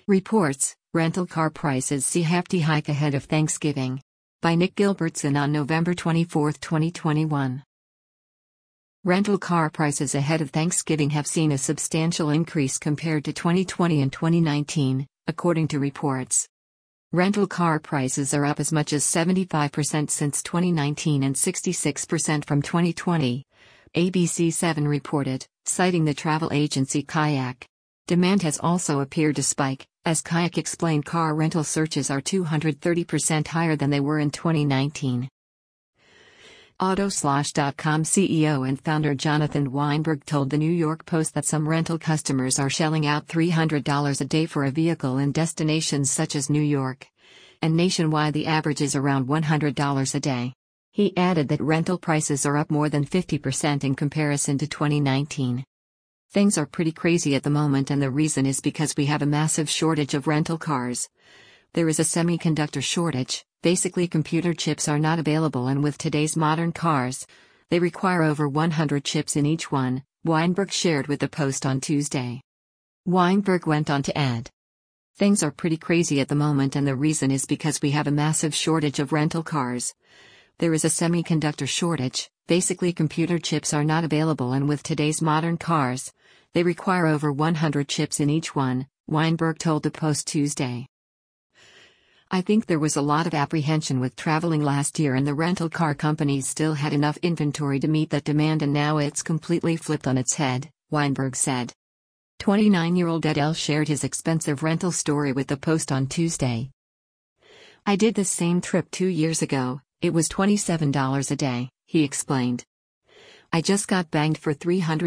Reports, rental car prices see hefty hike ahead of Thanksgiving. By Nick Gilbertson on November 24, 2021. Rental car prices ahead of Thanksgiving have seen a substantial increase compared to 2020 and 2019, according to reports. Rental car prices are up as much as 75% since 2019 and 66% from 2020, ABC7 reported, citing the travel agency Kayak. Demand has also appeared to spike, as Kayak explained car rental searches are 230% higher than they were in 2019. Autoslosh.com CEO and founder Jonathan Weinberg told the New York Post that some rental customers are shelling out $300 a day for a vehicle in destinations such as New York. And nationwide the average is around $100 a day. He added that rental prices are up more than 50% in comparison to 2019. Things are pretty crazy at the moment, and the reason is because we have a massive shortage of rental cars. There is a semiconductor shortage, basically computer chips are not available, and with today's modern cars, they require over 100 chips in each one, Weinberg shared with the Post on Tuesday. Weinberg went on to add, "Things are pretty crazy at the moment, and the reason is because we have a massive shortage of rental cars. There is a semiconductor shortage, basically computer chips are not available, and with today's modern cars, they require over 100 chips in each one," Weinberg told the Post Tuesday. "I think there was a lot of apprehension with traveling last year, and the rental car companies still had enough inventory to meet that demand, and now it's completely flipped on its head," Weinberg said. 29-year-old Ed L. shared his expensive rental story with the Post on Tuesday. "I did this same trip 2 years ago, it was $27 a day," he explained. "I just got banged for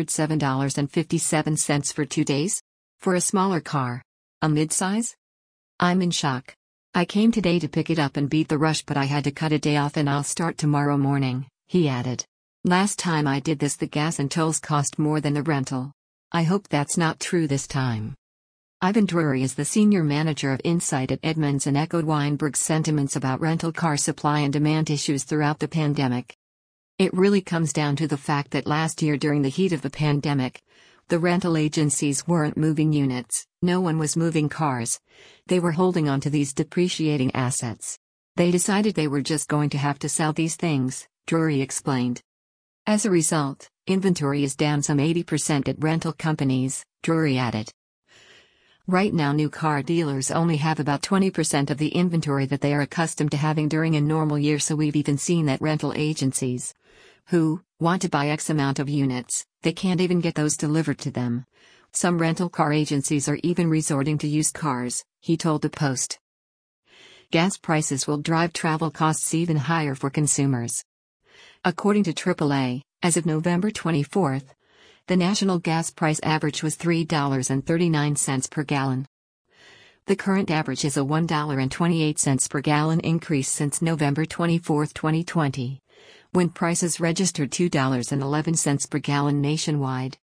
$307.57 for 2 days? For a smaller car? A midsize? I'm in shock. I came today to pick it up and beat the rush, but I had to cut a day off and I'll start tomorrow morning," he added. "Last time I did this the gas and tolls cost more than the rental. I hope that's not true this time." Ivan Drury is the senior manager of Insight at Edmunds and echoed Weinberg's sentiments about rental car supply and demand issues throughout the pandemic. "It really comes down to the fact that last year during the heat of the pandemic, the rental agencies weren't moving units, no one was moving cars. They were holding on to these depreciating assets. They decided they were just going to have to sell these things," Drury explained. "As a result, inventory is down some 80% at rental companies," Drury added. "Right now new car dealers only have about 20% of the inventory that they are accustomed to having during a normal year, so we've even seen that rental agencies who want to buy X amount of units, they can't even get those delivered to them. Some rental car agencies are even resorting to used cars," he told the Post. Gas prices will drive travel costs even higher for consumers. According to AAA, as of November 24, the national gas price average was $3.39 per gallon. The current average is a $1.28 per gallon increase since November 24, 2020, when prices registered $2.11 per gallon nationwide.